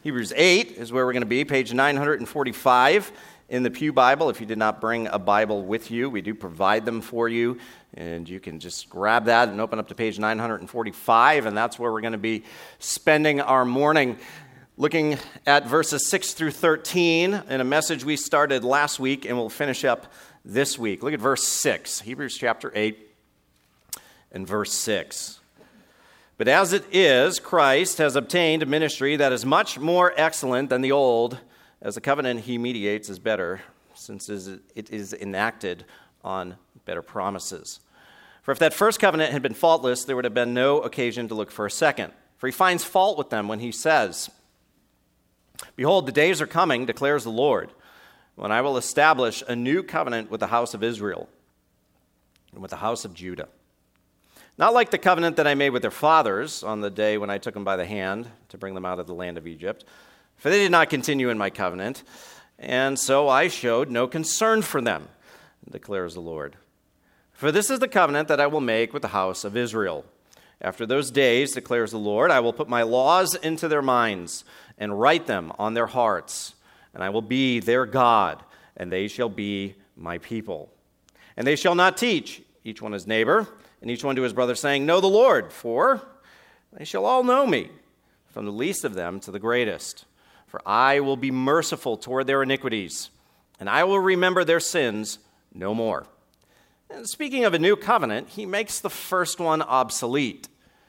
Hebrews 8 is where we're going to be, page 945 in the Pew Bible. If you did not bring a Bible with you, we do provide them for you, and you can just grab that and open up to page 945, and that's where we're going to be spending our morning, looking at verses 6 through 13 in a message we started last week, and we'll finish up this week. Look at verse 6, Hebrews chapter 8 and verse 6. But as it is, Christ has obtained a ministry that is much more excellent than the old, as the covenant he mediates is better, since it is enacted on better promises. For if that first covenant had been faultless, there would have been no occasion to look for a second. For he finds fault with them when he says, "Behold, the days are coming, declares the Lord, when I will establish a new covenant with the house of Israel and with the house of Judah. Not like the covenant that I made with their fathers on the day when I took them by the hand to bring them out of the land of Egypt. For they did not continue in my covenant, and so I showed no concern for them, declares the Lord. For this is the covenant that I will make with the house of Israel. After those days, declares the Lord, I will put my laws into their minds and write them on their hearts, and I will be their God, and they shall be my people. And they shall not teach, each one his neighbor, and each one to his brother, saying, Know the Lord, for they shall all know me, from the least of them to the greatest. For I will be merciful toward their iniquities, and I will remember their sins no more." And speaking of a new covenant, he makes the first one obsolete.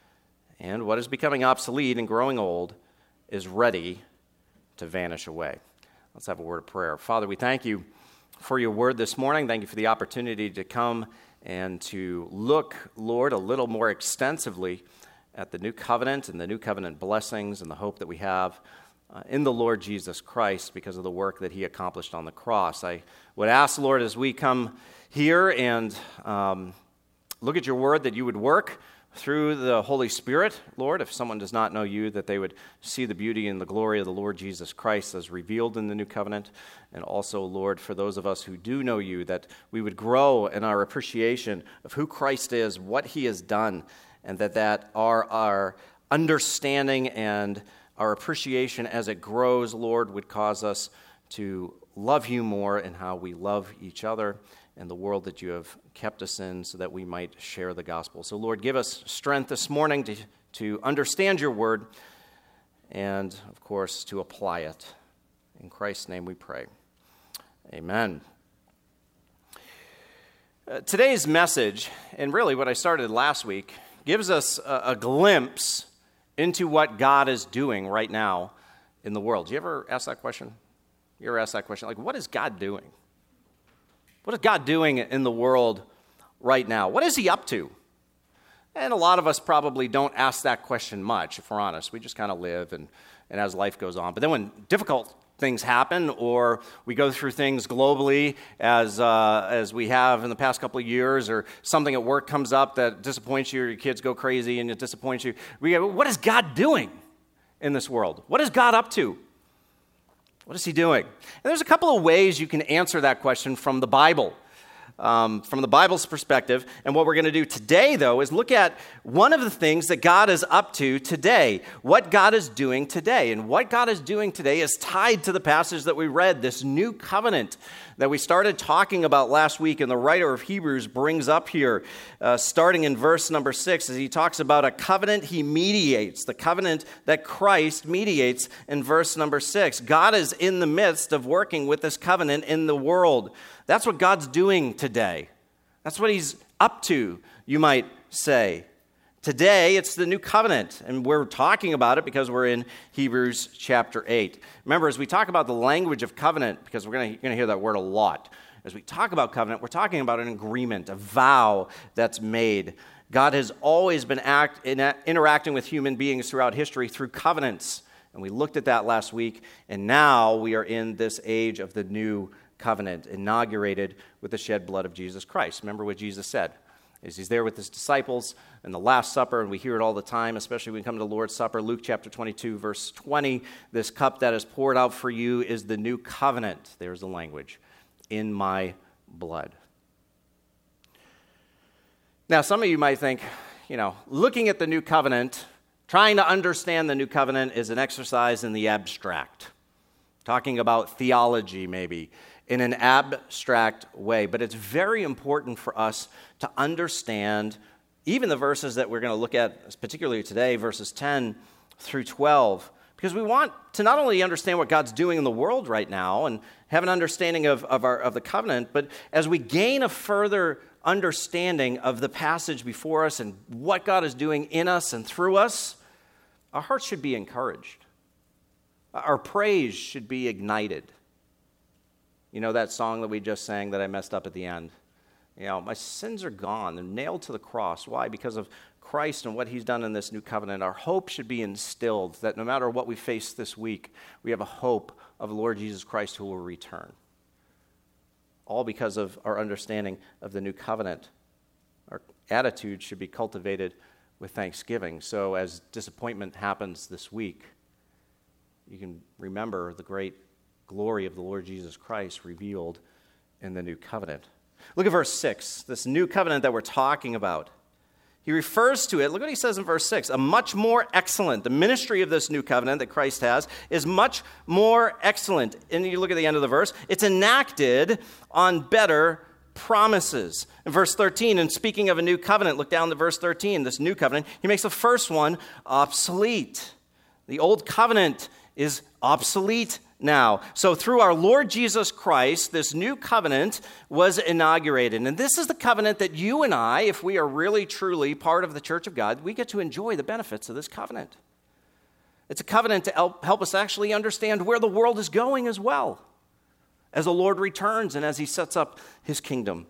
And what is becoming obsolete and growing old is ready to vanish away. Let's have a word of prayer. Father, we thank you for your word this morning. Thank you for the opportunity to come and to look, Lord, a little more extensively at the new covenant and the new covenant blessings and the hope that we have in the Lord Jesus Christ because of the work that he accomplished on the cross. I would ask, Lord, as we come here and look at your word, that you would work through the Holy Spirit, Lord, if someone does not know you, that they would see the beauty and the glory of the Lord Jesus Christ as revealed in the new covenant. And also, Lord, for those of us who do know you, that we would grow in our appreciation of who Christ is, what he has done, and that our understanding and our appreciation as it grows, Lord, would cause us to love you more and how we love each other and the world that you have kept us in so that we might share the gospel. So, Lord, give us strength this morning to understand your word and, of course, to apply it. In Christ's name we pray. Amen. Today's message, and really what I started last week, gives us a glimpse into what God is doing right now in the world. Do you ever ask that question? You ever ask that question? Like, what is God doing? What is God doing in the world right now? What is he up to? And a lot of us probably don't ask that question much, if we're honest. We just kind of live and as life goes on. But then when difficult things happen or we go through things globally as we have in the past couple of years, or something at work comes up that disappoints you, or your kids go crazy and it disappoints you, we go, what is God doing in this world? What is God up to? What is he doing? And there's a couple of ways you can answer that question from the Bible, from the Bible's perspective. And what we're going to do today, though, is look at one of the things that God is up to today, what God is doing today. And what God is doing today is tied to the passage that we read, this new covenant that we started talking about last week, and the writer of Hebrews brings up here, starting in verse number 6, as he talks about a covenant he mediates, the covenant that Christ mediates in verse number 6. God is in the midst of working with this covenant in the world. That's what God's doing today. That's what he's up to, you might say. Today, it's the new covenant, and we're talking about it because we're in Hebrews chapter 8. Remember, as we talk about the language of covenant, because we're going to hear that word a lot, as we talk about covenant, we're talking about an agreement, a vow that's made. God has always been interacting with human beings throughout history through covenants, and we looked at that last week, and now we are in this age of the new covenant, inaugurated with the shed blood of Jesus Christ. Remember what Jesus said? As he's there with his disciples in the Last Supper, and we hear it all the time, especially when we come to the Lord's Supper. Luke chapter 22, verse 20, this cup that is poured out for you is the new covenant. There's the language. In my blood. Now, some of you might think, looking at the new covenant Trying to understand the new covenant is an exercise in the abstract, talking about theology maybe in an abstract way. But it's very important for us to understand even the verses that we're going to look at, particularly today, verses 10 through 12, because we want to not only understand what God's doing in the world right now and have an understanding of the covenant, but as we gain a further understanding of the passage before us and what God is doing in us and through us, our hearts should be encouraged. Our praise should be ignited. You know that song that we just sang that I messed up at the end? You know, my sins are gone. They're nailed to the cross. Why? Because of Christ and what he's done in this new covenant. Our hope should be instilled that no matter what we face this week, we have a hope of the Lord Jesus Christ who will return. All because of our understanding of the new covenant. Our attitude should be cultivated with thanksgiving. So as disappointment happens this week, you can remember the great glory of the Lord Jesus Christ revealed in the new covenant. Look at verse 6, this new covenant that we're talking about. He refers to it, look what he says in verse 6, a much more excellent, the ministry of this new covenant that Christ has is much more excellent. And you look at the end of the verse, it's enacted on better promises. In verse 13, and speaking of a new covenant, look down to verse 13, this new covenant, he makes the first one obsolete. The old covenant is obsolete now. So through our Lord Jesus Christ, this new covenant was inaugurated. And this is the covenant that you and I, if we are really truly part of the church of God, we get to enjoy the benefits of this covenant. It's a covenant to help us actually understand where the world is going as well, as the Lord returns and as he sets up his kingdom.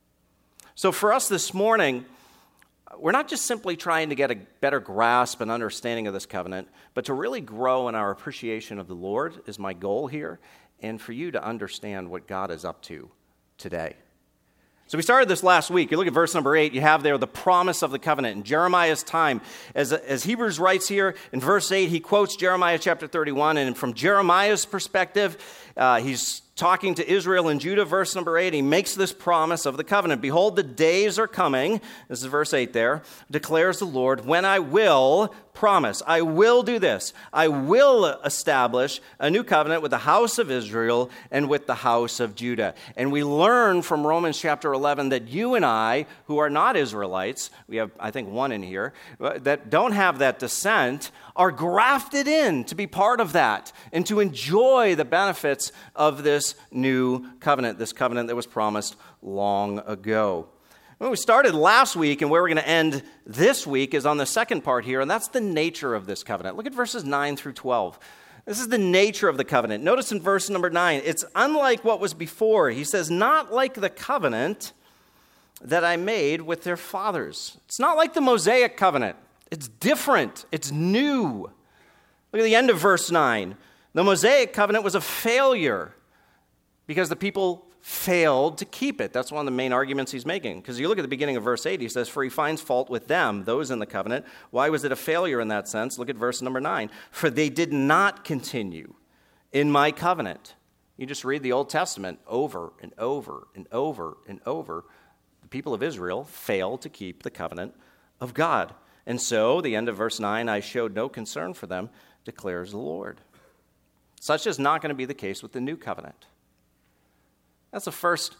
So for us this morning, we're not just simply trying to get a better grasp and understanding of this covenant, but to really grow in our appreciation of the Lord is my goal here, and for you to understand what God is up to today. So we started this last week. You look at verse number 8, you have there the promise of the covenant in Jeremiah's time. As Hebrews writes here in verse 8, he quotes Jeremiah chapter 31, and from Jeremiah's perspective, he's talking to Israel and Judah, verse number 8, he makes this promise of the covenant. Behold, the days are coming, this is verse 8 there, declares the Lord, when I will promise, I will do this, I will establish a new covenant with the house of Israel and with the house of Judah. And we learn from Romans chapter 11 that you and I, who are not Israelites, we have, I think, one in here, that don't have that descent, are grafted in to be part of that and to enjoy the benefits of this new covenant, this covenant that was promised long ago. Well, we started last week, and where we're going to end this week is on the second part here, and that's the nature of this covenant. Look at verses 9 through 12. This is the nature of the covenant. Notice in verse number 9, it's unlike what was before. He says, not like the covenant that I made with their fathers. It's not like the Mosaic covenant. It's different. It's new. Look at the end of verse 9. The Mosaic covenant was a failure because the people failed to keep it. That's one of the main arguments he's making. Because you look at the beginning of verse 8, he says, for he finds fault with them, those in the covenant. Why was it a failure in that sense? Look at verse number 9. For they did not continue in my covenant. You just read the Old Testament over and over and over and over. The people of Israel failed to keep the covenant of God. And so, the end of verse 9, I showed no concern for them, declares the Lord. Such is not going to be the case with the new covenant. That's the first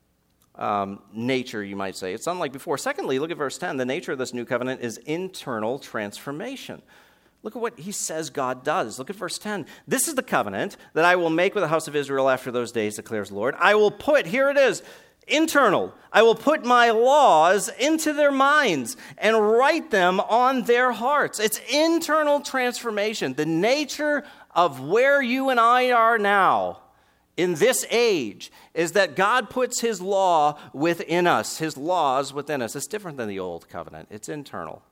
nature, you might say. It's unlike before. Secondly, look at verse 10. The nature of this new covenant is internal transformation. Look at what he says God does. Look at verse 10. This is the covenant that I will make with the house of Israel after those days, declares the Lord. I will put, here it is, internal. I will put my laws into their minds and write them on their hearts. It's internal transformation. The nature of where you and I are now in this age is that God puts his law within us, his laws within us. It's different than the old covenant. It's internal.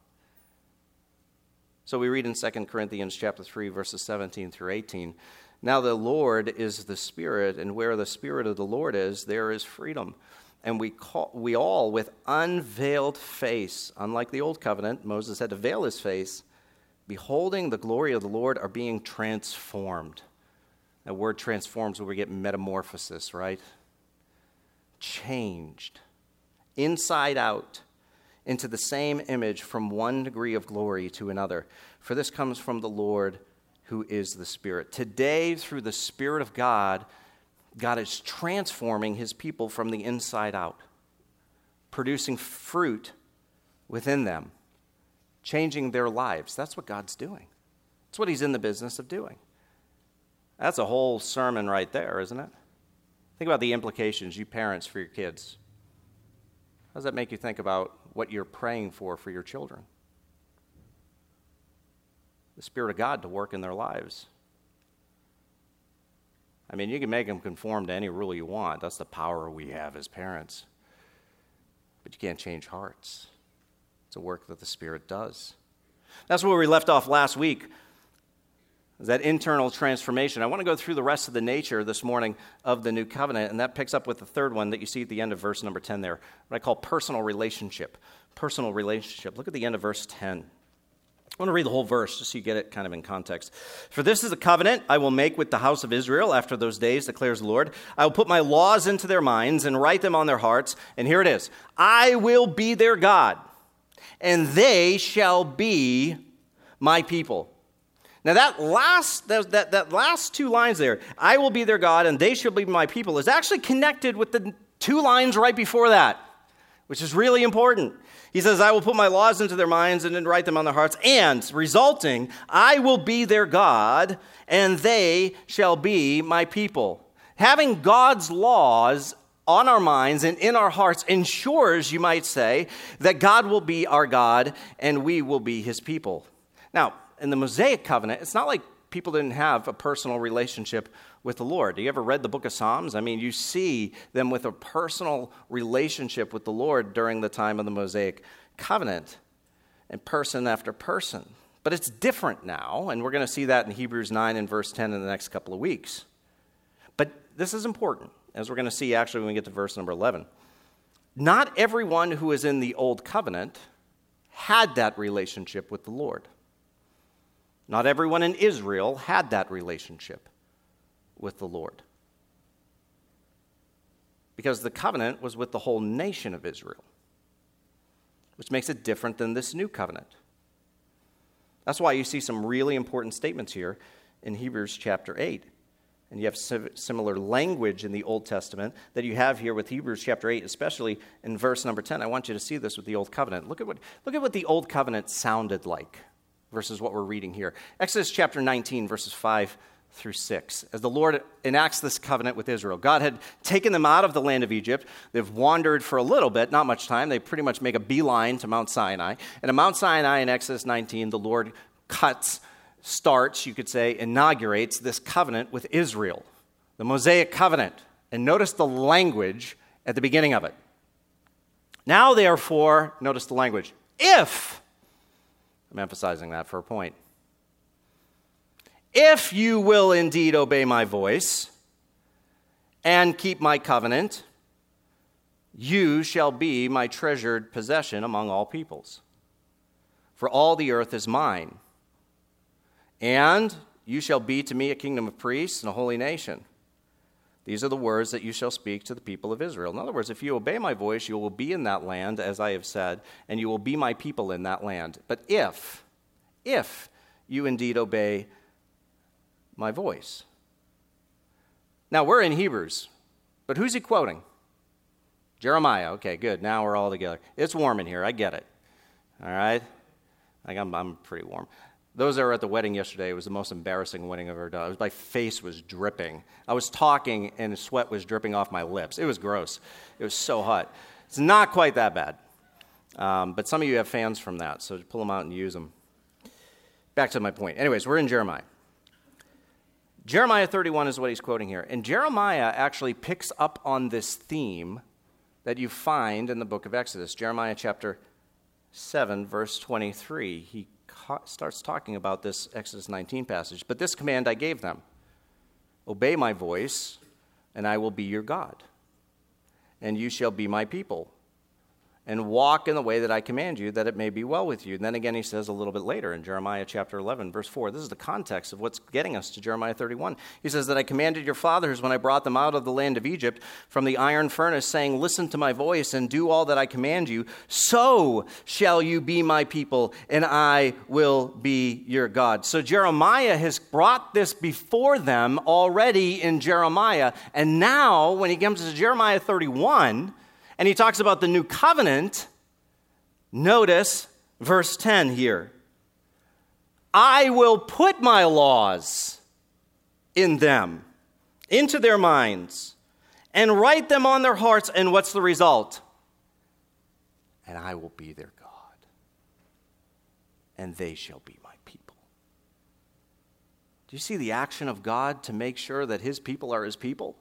So we read in 2 Corinthians chapter 3, verses 17 through 18, now the Lord is the Spirit, and where the Spirit of the Lord is, there is freedom. And we all, with unveiled face, unlike the old covenant, Moses had to veil his face, beholding the glory of the Lord, are being transformed. That word transforms where we get metamorphosis, right? Changed, inside out, into the same image from one degree of glory to another. For this comes from the Lord, who is the Spirit. Today, through the Spirit of God, God is transforming his people from the inside out, producing fruit within them, changing their lives. That's what God's doing. That's what he's in the business of doing. That's a whole sermon right there, isn't it? Think about the implications, you parents, for your kids. How does that make you think about what you're praying for your children? The Spirit of God to work in their lives. I mean, you can make them conform to any rule you want. That's the power we have as parents. But you can't change hearts. It's a work that the Spirit does. That's where we left off last week, is that internal transformation. I want to go through the rest of the nature this morning of the new covenant, and that picks up with the third one that you see at the end of verse number 10 there, what I call personal relationship. Personal relationship. Look at the end of verse 10. I want to read the whole verse just so you get it kind of in context. For this is a covenant I will make with the house of Israel after those days, declares the Lord. I will put my laws into their minds and write them on their hearts. And here it is. I will be their God, and they shall be my people. Now that last two lines there, I will be their God, and they shall be my people, is actually connected with the two lines right before that, which is really important. He says, I will put my laws into their minds and then write them on their hearts. And, resulting, I will be their God, and they shall be my people. Having God's laws on our minds and in our hearts ensures, you might say, that God will be our God and we will be his people. Now, in the Mosaic covenant, it's not like people didn't have a personal relationship with the Lord. You ever read the book of Psalms? I mean, you see them with a personal relationship with the Lord during the time of the Mosaic covenant, and person after person. But it's different now, and we're going to see that in Hebrews 9 and verse 10 in the next couple of weeks. But this is important, as we're going to see actually when we get to verse number 11. Not everyone who is in the old covenant had that relationship with the Lord. Not everyone in Israel had that relationship with the Lord. Because the covenant was with the whole nation of Israel, which makes it different than this new covenant. That's why you see some really important statements here in Hebrews chapter 8. And you have similar language in the Old Testament that you have here with Hebrews chapter 8, especially in verse number 10. I want you to see this with the Old Covenant. Look at what the Old Covenant sounded like versus what we're reading here. Exodus chapter 19, verses 5 through 6. As the Lord enacts this covenant with Israel, God had taken them out of the land of Egypt. They've wandered for a little bit, not much time. They pretty much make a beeline to Mount Sinai. And at Mount Sinai in Exodus 19, the Lord starts, you could say, inaugurates this covenant with Israel, the Mosaic covenant. And notice the language at the beginning of it. Now, therefore, notice the language, if, I'm emphasizing that for a point, if you will indeed obey my voice and keep my covenant, you shall be my treasured possession among all peoples. For all the earth is mine, and you shall be to me a kingdom of priests and a holy nation. These are the words that you shall speak to the people of Israel. In other words, if you obey my voice, you will be in that land, as I have said, and you will be my people in that land. But if you indeed obey my voice. Now, we're in Hebrews, but who's he quoting? Jeremiah. Okay, good. Now we're all together. It's warm in here. I get it. All right? I'm pretty warm. Those that were at the wedding yesterday, it was the most embarrassing wedding I've ever done. My face was dripping. I was talking, and sweat was dripping off my lips. It was gross. It was so hot. It's not quite that bad. But some of you have fans from that, so pull them out and use them. Back to my point. Anyways, we're in Jeremiah. Jeremiah 31 is what he's quoting here. And Jeremiah actually picks up on this theme that you find in the book of Exodus. Jeremiah chapter 7, verse 23. He starts talking about this Exodus 19 passage. But this command I gave them, obey my voice, and I will be your God, and you shall be my people. and walk in the way that I command you, that it may be well with you. And then again he says a little bit later in Jeremiah chapter 11, verse 4. This is the context of what's getting us to Jeremiah 31. He says that I commanded your fathers when I brought them out of the land of Egypt from the iron furnace, saying, listen to my voice and do all that I command you. So shall you be my people, and I will be your God. So Jeremiah has brought this before them already in Jeremiah. And now when he comes to Jeremiah 31, and he talks about the new covenant, notice verse 10 here. I will put my laws in them, into their minds, and write them on their hearts. And what's the result? And I will be their God, and they shall be my people. Do you see the action of God to make sure that his people are his people?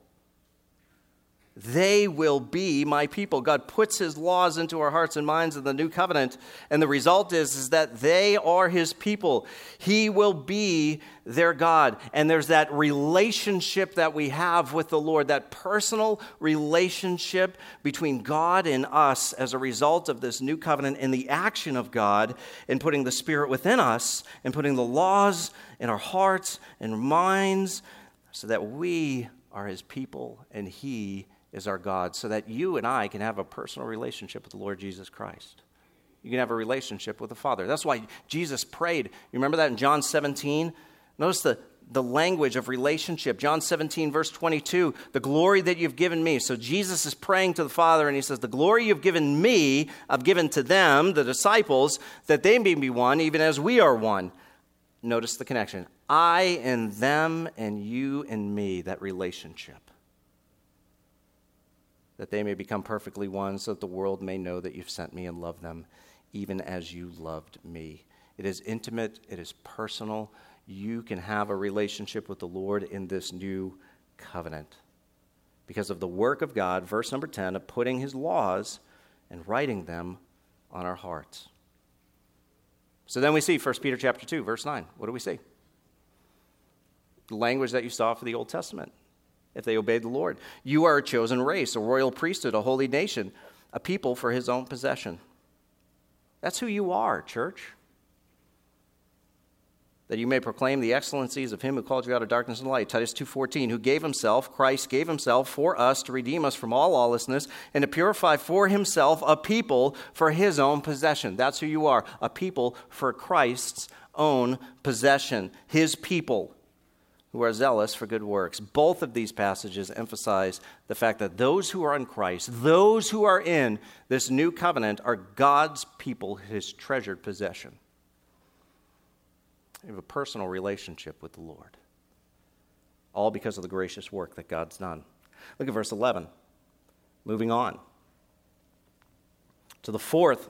They will be my people. God puts his laws into our hearts and minds in the new covenant, and the result is that they are his people. He will be their God. And there's that relationship that we have with the Lord, that personal relationship between God and us as a result of this new covenant and the action of God in putting the Spirit within us and putting the laws in our hearts and minds so that we are his people and he is our God, so that you and I can have a personal relationship with the Lord Jesus Christ. You can have a relationship with the Father. That's why Jesus prayed. You remember that in John 17? Notice the language of relationship. John 17, verse 22, the glory that you've given me. So Jesus is praying to the Father, and he says, the glory you've given me, I've given to them, the disciples, that they may be one, even as we are one. Notice the connection. I and them and you and me, that relationship. That they may become perfectly one, so that the world may know that you've sent me and loved them, even as you loved me. It is intimate. It is personal. You can have a relationship with the Lord in this new covenant because of the work of God, verse number 10, of putting his laws and writing them on our hearts. So then we see 1 Peter chapter 2, verse 9. What do we see? The language that you saw for the Old Testament. If they obeyed the Lord. You are a chosen race, a royal priesthood, a holy nation, a people for his own possession. That's who you are, church. That you may proclaim the excellencies of him who called you out of darkness and light. Titus 2:14, who gave himself, Christ gave himself for us to redeem us from all lawlessness and to purify for himself a people for his own possession. That's who you are, a people for Christ's own possession, his people, who are zealous for good works. Both of these passages emphasize the fact that those who are in Christ, those who are in this new covenant, are God's people, his treasured possession. We have a personal relationship with the Lord, all because of the gracious work that God's done. Look at verse 11. Moving on to the fourth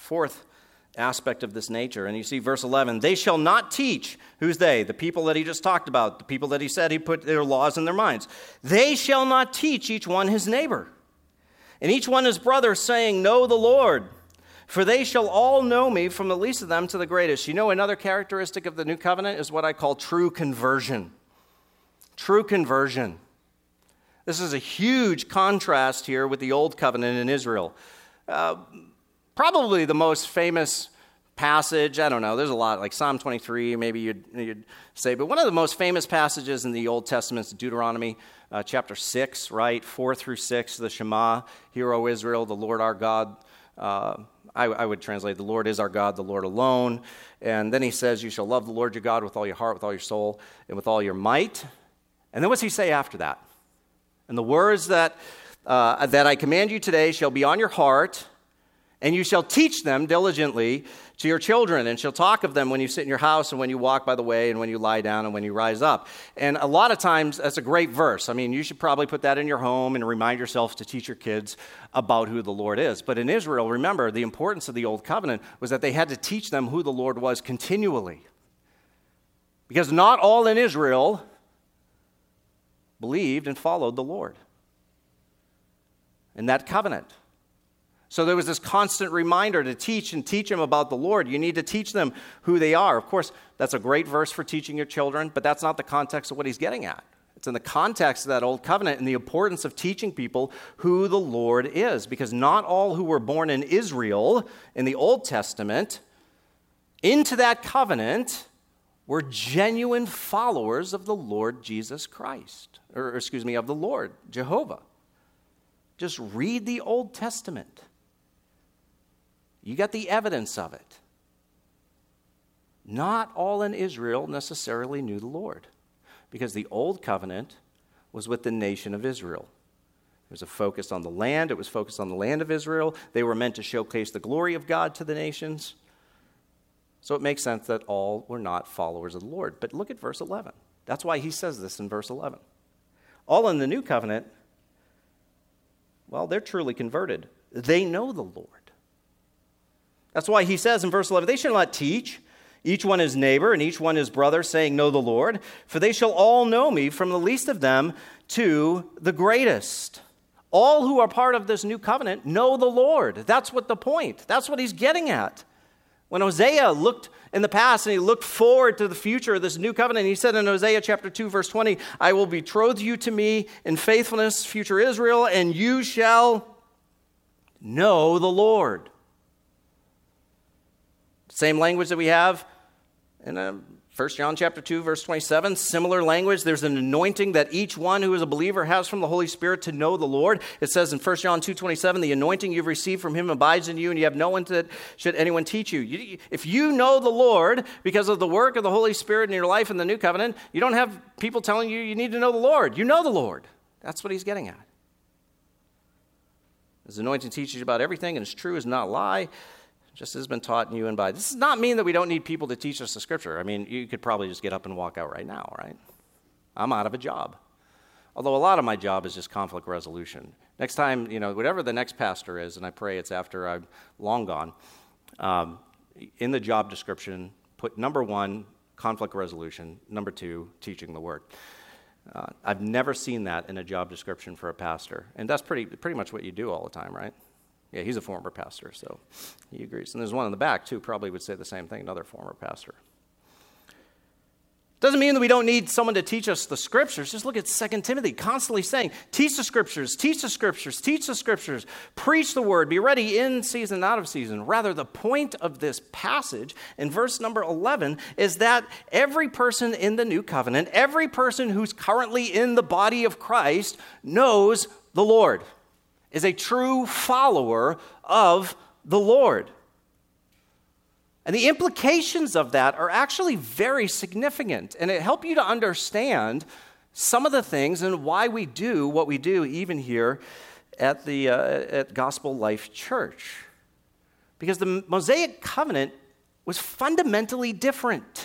aspect of this nature. And you see verse 11, they shall not teach. Who's they? The people that he just talked about, the people that he said he put their laws in their minds. They shall not teach each one his neighbor, and each one his brother, saying, know the Lord, for they shall all know me, from the least of them to the greatest. You know, another characteristic of the new covenant is what I call true conversion. True conversion. This is a huge contrast here with the old covenant in Israel. Probably the most famous passage, I don't know, there's a lot, like Psalm 23, maybe you'd say, but one of the most famous passages in the Old Testament is Deuteronomy chapter 6, right? 4 through 6, the Shema, Hear, O Israel, the Lord our God. I would translate, the Lord is our God, the Lord alone. And then he says, you shall love the Lord your God with all your heart, with all your soul, and with all your might. And then what's he say after that? And the words that I command you today shall be on your heart, and you shall teach them diligently to your children, and shall talk of them when you sit in your house, and when you walk by the way, and when you lie down, and when you rise up. And a lot of times, that's a great verse. I mean, you should probably put that in your home and remind yourself to teach your kids about who the Lord is. But in Israel, remember, the importance of the Old Covenant was that they had to teach them who the Lord was continually. Because not all in Israel believed and followed the Lord in that covenant. So there was this constant reminder to teach them about the Lord. You need to teach them who they are. Of course, that's a great verse for teaching your children, but that's not the context of what he's getting at. It's in the context of that old covenant and the importance of teaching people who the Lord is, because not all who were born in Israel in the Old Testament into that covenant were genuine followers of the Lord Jesus Christ, of the Lord Jehovah. Just read the Old Testament. You got the evidence of it. Not all in Israel necessarily knew the Lord, because the old covenant was with the nation of Israel. It was a focus on the land. It was focused on the land of Israel. They were meant to showcase the glory of God to the nations. So it makes sense that all were not followers of the Lord. But look at verse 11. That's why he says this in verse 11. All in the new covenant, well, they're truly converted. They know the Lord. That's why he says in verse 11, they shall not teach each one his neighbor and each one his brother, saying, know the Lord, for they shall all know me, from the least of them to the greatest. All who are part of this new covenant know the Lord. That's what the point. That's what he's getting at. When Hosea looked in the past and he looked forward to the future of this new covenant, he said in Hosea chapter 2, verse 20, I will betroth you to me in faithfulness, future Israel, and you shall know the Lord. Same language that we have in 1 John chapter 2, verse 27, similar language. There's an anointing that each one who is a believer has from the Holy Spirit to know the Lord. It says in 1 John 2:27, the anointing you've received from him abides in you, and you have no one that should anyone teach you. If you know the Lord because of the work of the Holy Spirit in your life in the new covenant, you don't have people telling you you need to know the Lord. You know the Lord. That's what he's getting at. His anointing teaches you about everything, and it's true, is not a lie. Just as has been taught in you and by. This does not mean that we don't need people to teach us the Scripture. I mean, you could probably just get up and walk out right now, right? I'm out of a job. Although a lot of my job is just conflict resolution. Next time, whatever the next pastor is, and I pray it's after I'm long gone, in the job description, put number 1, conflict resolution, number 2, teaching the Word. I've never seen that in a job description for a pastor. And that's pretty much what you do all the time, right? Yeah, he's a former pastor, so he agrees. And there's one in the back, too, probably would say the same thing, another former pastor. Doesn't mean that we don't need someone to teach us the Scriptures. Just look at 2 Timothy, constantly saying, teach the Scriptures, teach the Scriptures, teach the Scriptures, preach the Word, be ready in season, out of season. Rather, the point of this passage in verse number 11 is that every person in the new covenant, every person who's currently in the body of Christ knows the Lord, is a true follower of the Lord. And the implications of that are actually very significant, and it helps you to understand some of the things and why we do what we do even here at the at Gospel Life Church. Because the Mosaic covenant was fundamentally different.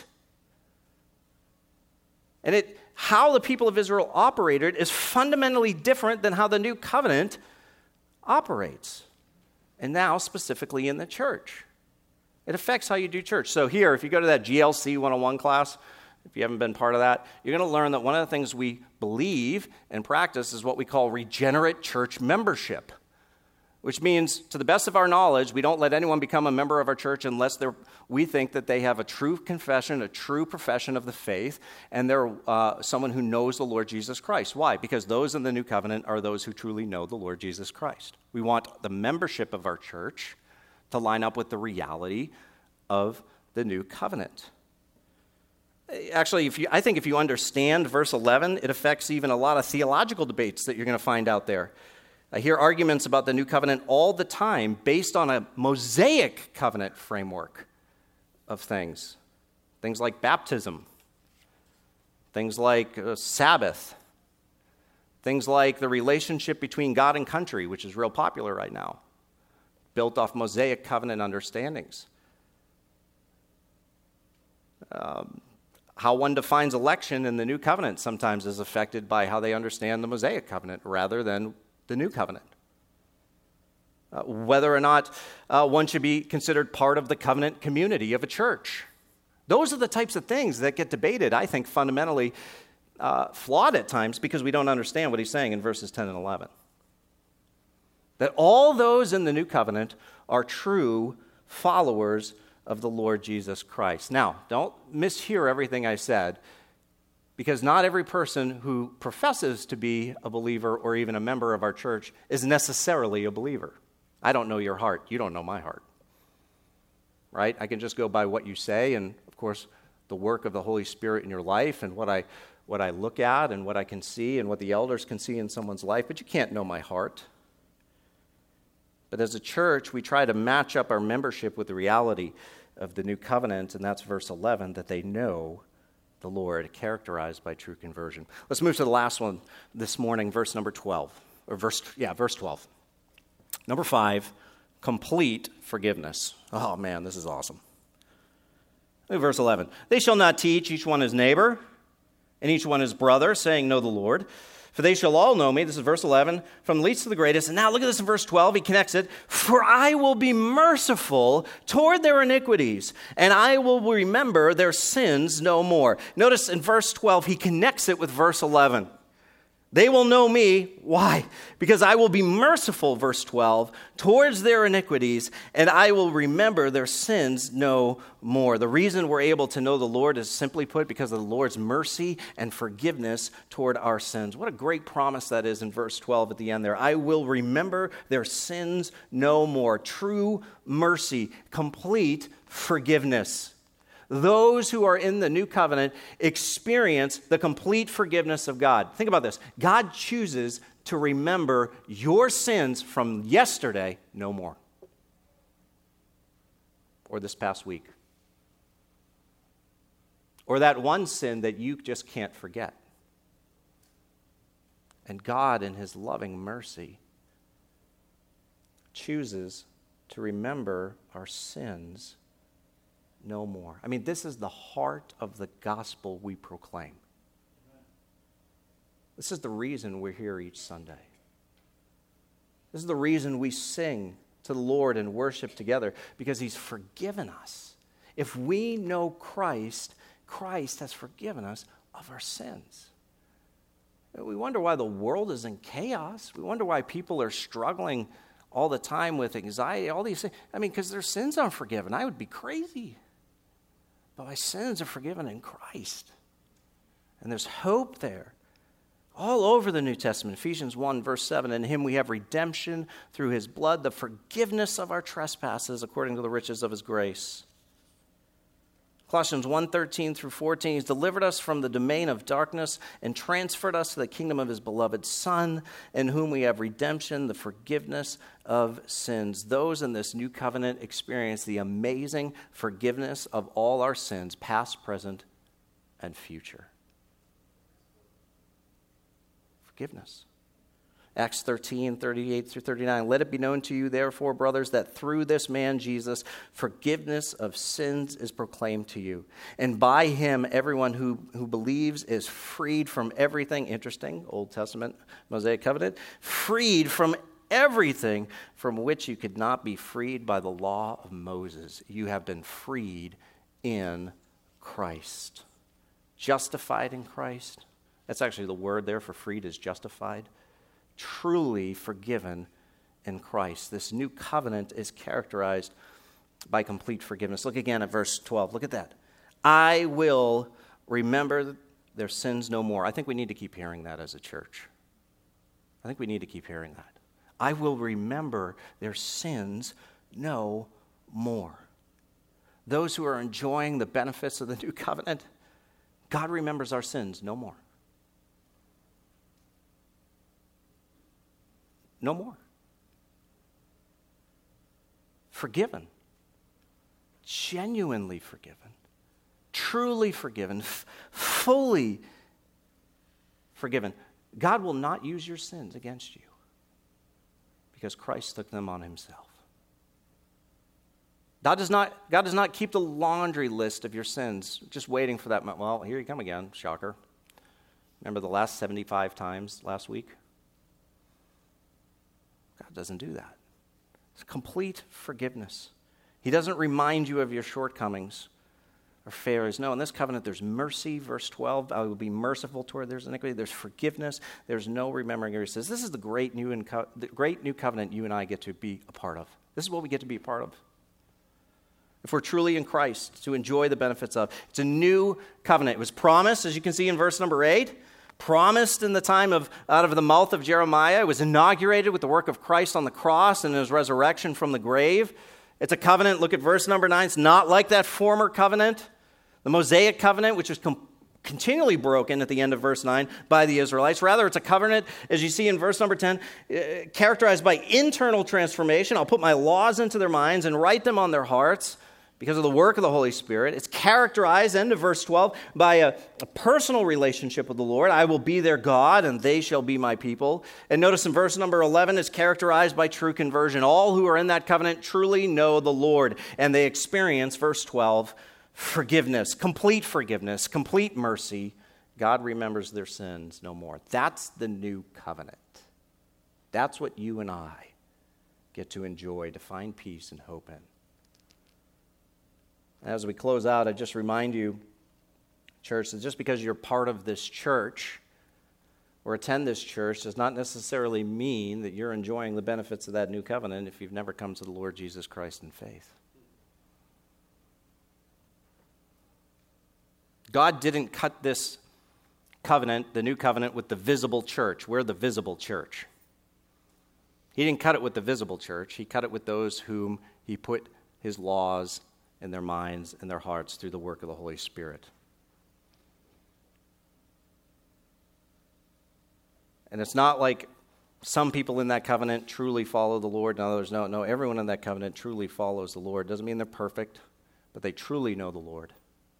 And how the people of Israel operated is fundamentally different than how the new covenant operates, and now specifically in the church. It affects how you do church. So here, if you go to that GLC 101 class, if you haven't been part of that, you're going to learn that one of the things we believe and practice is what we call regenerate church membership, which means, to the best of our knowledge, we don't let anyone become a member of our church unless we think that they have a true confession, a true profession of the faith, and they're someone who knows the Lord Jesus Christ. Why? Because those in the new covenant are those who truly know the Lord Jesus Christ. We want the membership of our church to line up with the reality of the new covenant. Actually, I think if you understand verse 11, it affects even a lot of theological debates that you're going to find out there. I hear arguments about the new covenant all the time based on a Mosaic covenant framework of things. Things like baptism, things like Sabbath, things like the relationship between God and country, which is real popular right now, built off Mosaic covenant understandings. How one defines election in the new covenant sometimes is affected by how they understand the Mosaic covenant rather than the new covenant. Whether or not one should be considered part of the covenant community of a church. Those are the types of things that get debated, I think, fundamentally flawed at times because we don't understand what he's saying in verses 10 and 11. That all those in the new covenant are true followers of the Lord Jesus Christ. Now, don't mishear everything I said. Because not every person who professes to be a believer or even a member of our church is necessarily a believer. I don't know your heart. You don't know my heart. Right? I can just go by what you say and, of course, the work of the Holy Spirit in your life and what I look at and what I can see and what the elders can see in someone's life, but you can't know my heart. But as a church, we try to match up our membership with the reality of the new covenant, and that's verse 11, that they know the Lord, characterized by true conversion. Let's move to the last one this morning, verse number 12. Verse 12. Number 5, complete forgiveness. Oh man, this is awesome. Look at verse 11. They shall not teach each one his neighbor and each one his brother, saying, know the Lord. For they shall all know me, this is verse 11, from the least to the greatest. And now look at this in verse 12, he connects it. For I will be merciful toward their iniquities, and I will remember their sins no more. Notice in verse 12, he connects it with verse 11. They will know me. Why? Because I will be merciful, verse 12, towards their iniquities, and I will remember their sins no more. The reason we're able to know the Lord is simply put because of the Lord's mercy and forgiveness toward our sins. What a great promise that is in verse 12 at the end there. I will remember their sins no more. True mercy, complete forgiveness. Those who are in the new covenant experience the complete forgiveness of God. Think about this. God chooses to remember your sins from yesterday no more. Or this past week. Or that one sin that you just can't forget. And God, in his loving mercy, chooses to remember our sins no more. I mean, this is the heart of the gospel we proclaim. This is the reason we're here each Sunday. This is the reason we sing to the Lord and worship together, because he's forgiven us. If we know Christ, Christ has forgiven us of our sins. We wonder why the world is in chaos. We wonder why people are struggling all the time with anxiety, all these things. I mean, because their sins aren't forgiven. I would be crazy. But my sins are forgiven in Christ. And there's hope there. All over the New Testament. Ephesians 1, verse 7, in him we have redemption through his blood, the forgiveness of our trespasses according to the riches of his grace. Colossians 1:13 through 14, he's delivered us from the domain of darkness and transferred us to the kingdom of his beloved Son, in whom we have redemption, the forgiveness of sins. Those in this new covenant experience the amazing forgiveness of all our sins, past, present, and future. Forgiveness. Acts 13:38 through 39. Let it be known to you, therefore, brothers, that through this man Jesus, forgiveness of sins is proclaimed to you. And by him, everyone who believes is freed from everything. Interesting, Old Testament, Mosaic covenant. Freed from everything from which you could not be freed by the law of Moses. You have been freed in Christ. Justified in Christ. That's actually the word there for freed is justified. Truly forgiven in Christ. This new covenant is characterized by complete forgiveness. Look again at verse 12. Look at that. I will remember their sins no more. I think we need to keep hearing that as a church. I think we need to keep hearing that. I will remember their sins no more. Those who are enjoying the benefits of the new covenant, God remembers our sins no more. No more. Forgiven. Genuinely forgiven. Truly forgiven. Fully forgiven. God will not use your sins against you because Christ took them on himself. God does not keep the laundry list of your sins, just waiting for that. Well, here you come again, shocker. Remember the last 75 times last week? God doesn't do that. It's complete forgiveness. He doesn't remind you of your shortcomings or failures. No, in this covenant there's mercy, verse 12. I will be merciful toward their iniquity. There's forgiveness. There's no remembering. He says this is the great new covenant you and I get to be a part of. This is what we get to be a part of. if we're truly in Christ, to enjoy the benefits of. It's a new covenant. It was promised, as you can see in verse number 8, promised in the time out of the mouth of Jeremiah. It was inaugurated with the work of Christ on the cross and his resurrection from the grave. It's a covenant. Look at verse number 9. It's not like that former covenant, the Mosaic covenant, which was continually broken at the end of verse 9 by the Israelites. Rather, it's a covenant, as you see in verse number 10, characterized by internal transformation. I'll put my laws into their minds and write them on their hearts because of the work of the Holy Spirit. It's characterized, end of verse 12, by a personal relationship with the Lord. I will be their God, and they shall be my people. And notice in verse number 11, it's characterized by true conversion. All who are in that covenant truly know the Lord, and they experience, verse 12, forgiveness, complete mercy. God remembers their sins no more. That's the new covenant. That's what you and I get to enjoy, to find peace and hope in. As we close out, I just remind you, church, that just because you're part of this church or attend this church does not necessarily mean that you're enjoying the benefits of that new covenant if you've never come to the Lord Jesus Christ in faith. God didn't cut this covenant, the new covenant, with the visible church. We're the visible church. He didn't cut it with the visible church. He cut it with those whom he put his laws in their minds and their hearts through the work of the Holy Spirit. And it's not like some people in that covenant truly follow the Lord and others don't. No, everyone in that covenant truly follows the Lord. Doesn't mean they're perfect, but they truly know the Lord.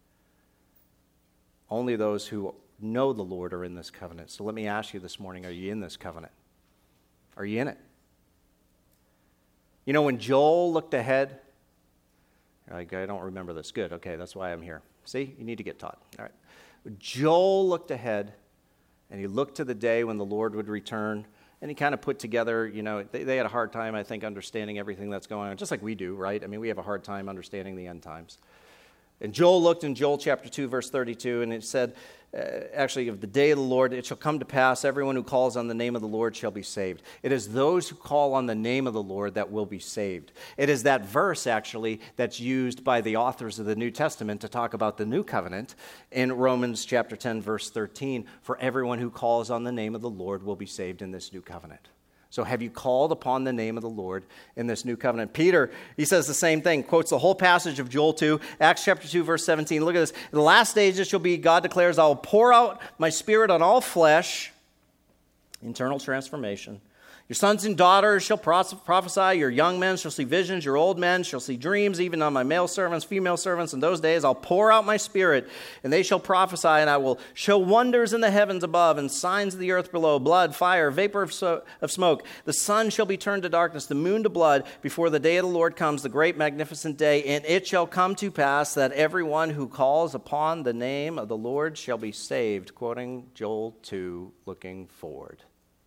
Only those who know the Lord are in this covenant. So let me ask you this morning, are you in this covenant? Are you in it? You know, when Joel looked ahead, like, I don't remember this. Good, okay, that's why I'm here. See, you need to get taught. All right. Joel looked ahead, and he looked to the day when the Lord would return, and he kind of put together, you know, they had a hard time, I think, understanding everything that's going on, just like we do, right? I mean, we have a hard time understanding the end times. And Joel looked in Joel chapter 2, verse 32, and it said, actually, of the day of the Lord, it shall come to pass, everyone who calls on the name of the Lord shall be saved. It is those who call on the name of the Lord that will be saved. It is that verse, actually, that's used by the authors of the New Testament to talk about the new covenant in Romans chapter 10, verse 13. For everyone who calls on the name of the Lord will be saved in this new covenant. So have you called upon the name of the Lord in this new covenant? Peter, he says the same thing, quotes the whole passage of Joel 2, Acts chapter 2, verse 17. Look at this. In the last days it shall be, God declares, I will pour out my spirit on all flesh, internal transformation. Your sons and daughters shall prophesy, your young men shall see visions, your old men shall see dreams, even on my male servants, female servants. In those days I'll pour out my spirit, and they shall prophesy, and I will show wonders in the heavens above and signs of the earth below, blood, fire, vapor of smoke. The sun shall be turned to darkness, the moon to blood, before the day of the Lord comes, the great magnificent day. And it shall come to pass that everyone who calls upon the name of the Lord shall be saved. Quoting Joel 2, looking forward.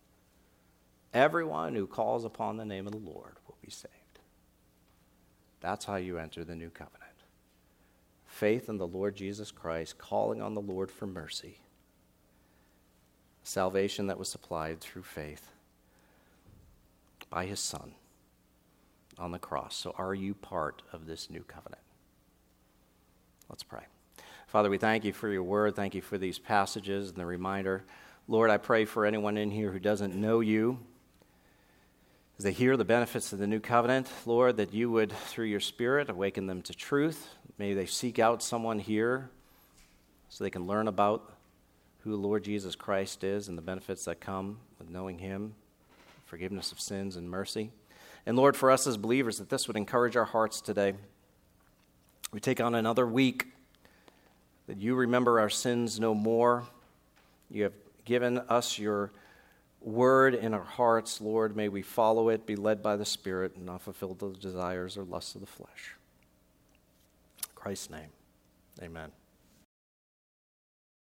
Everyone who calls upon the name of the Lord will be saved. That's how you enter the new covenant. Faith in the Lord Jesus Christ, calling on the Lord for mercy. Salvation that was supplied through faith by his Son on the cross. So are you part of this new covenant? Let's pray. Father, we thank you for your word. Thank you for these passages and the reminder. Lord, I pray for anyone in here who doesn't know you, as they hear the benefits of the new covenant, Lord, that you would, through your Spirit, awaken them to truth. May they seek out someone here so they can learn about who the Lord Jesus Christ is and the benefits that come with knowing him, forgiveness of sins and mercy. And Lord, for us as believers, that this would encourage our hearts today. We take on another week, that you remember our sins no more. You have given us your word in our hearts, Lord. May we follow it, be led by the Spirit, and not fulfill the desires or lusts of the flesh. In Christ's name, amen.